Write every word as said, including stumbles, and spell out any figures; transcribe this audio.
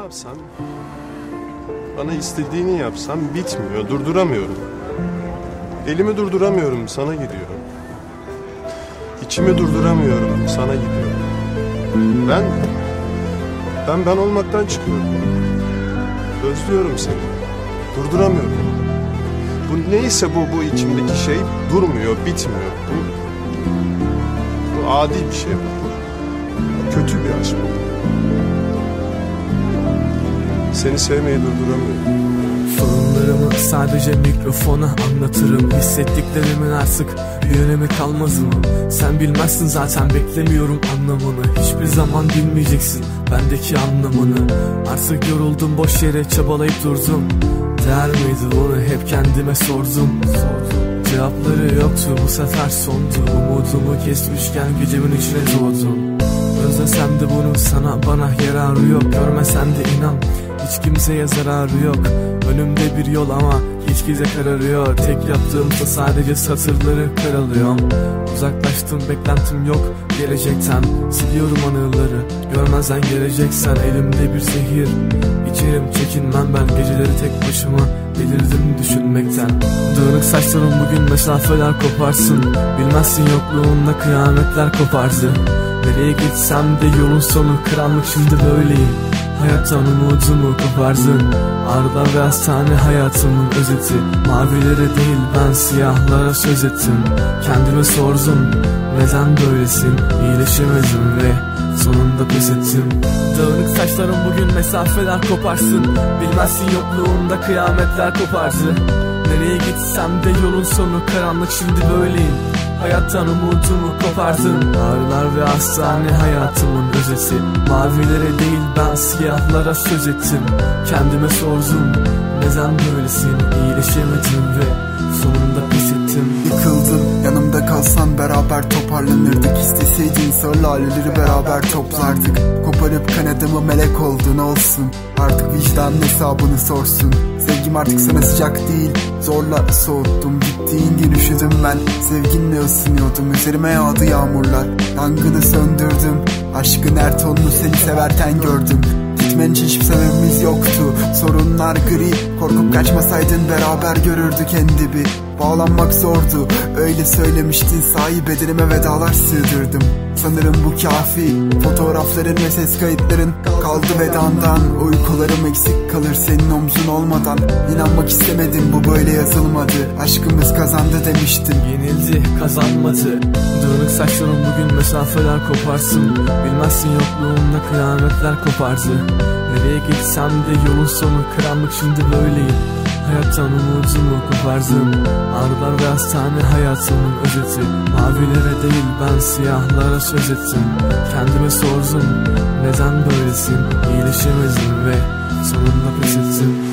yapsan, bana istediğini yapsam bitmiyor, durduramıyorum. Elimi durduramıyorum, sana gidiyorum. İçimi durduramıyorum, sana gidiyorum. Ben, ben ben olmaktan çıkıyorum. Özlüyorum seni, durduramıyorum. Bu neyse bu, bu içimdeki şey durmuyor, bitmiyor. Bu, bu adi bir şey bu. Kötü bir aşk bu. Seni sevmeyi durduramıyorum. Sorunlarımı sadece mikrofona anlatırım. Hissettiklerimin artık bir önemi kalmaz mı? Sen bilmezsin zaten, beklemiyorum anlamını. Hiçbir zaman bilmeyeceksin bendeki anlamını. Artık yoruldum, boş yere çabalayıp durdum. Değer miydi bunu hep kendime sordum. Cevapları yoktu, bu sefer sondu. Umudumu kesmişken gecemin içine doğdum. Özlesem de bunun sana bana yararı yok. Görmesen de inan, hiç kimseye zararı yok. Önümde bir yol ama hiç gece kararıyor. Tek yaptığımsa sadece satırları karalıyorum. Uzaklaştım, beklentim yok gelecekten. Siliyorum anıları, görmezden geleceksen. Elimde bir zehir, içerim çekinmem ben. Geceleri tek başıma delirdim düşünmekten. Dağınık saçlarım bugün mesafeler koparsın. Bilmezsin yokluğunda kıyametler kopardı. Nereye gitsem de yolun sonu karanlık, şimdi böyleyim. Hayattan umudumu kopardın. Arda ve hastane hayatımın özeti. Mavilere değil ben siyahlara söz ettim. Kendime sordum, neden böylesin? İyileşemedim ve sonunda pes ettim. Dağınık saçlarım bugün mesafeler koparsın. Bilmezsin yokluğunda kıyametler kopardı. Nereye gitsem de yolun sonu karanlık, şimdi böyleyim. Hayattan umudumu kopardın. Ağrılar ve hastane hayatımın özeti. Mavilere değil ben siyahlara söz ettim. Kendime sordum, neden böylesin? İyileşemedim ve sonunda pes ettim. Yıkıldım, yanımda kalsan beraber toparlanırdık. İsteseydin sağır laleleri beraber toplardık. Koparıp kanadımı melek oldun olsun. Artık vicdanın hesabını sorsun. Sevgim artık sana sıcak değil, zorla soğuttum. Gittiğin gün üşüdüm ben, sevginle ısınıyordum. Üzerime yağdı yağmurlar, yangını söndürdüm. Aşkın her tonunu seni severken gördüm. Gitmen için hiçbir sebebimiz yoktu. Sorunlar gri, korkup kaçmasaydın beraber görürdük en dibi. Bağlanmak zordu, öyle söylemiştin. Sahi bedenime vedalar sığdırdım. Sanırım bu kafi. Fotoğrafların ve ses kayıtların kaldı vedandan. Uykularım eksik kalır senin omzun olmadan. İnanmak istemedim, bu böyle yazılmadı. Aşkımız kazandı demiştim. Yenildi, kazanmadı. Dağınık saçlarım bugün mesafeler koparsın. Bilmezsin yokluğunda kıyametler kopardı. Nereye gitsem de yolun sonu karanlık, şimdi böyleyim. Hayattan umudumu kopardın. Ağrılar ve hastane hayatımın özeti. Mavilere değil ben siyahlara söz ettim. Kendime sordum, neden böylesin? İyileşemedim ve sonunda pes ettim.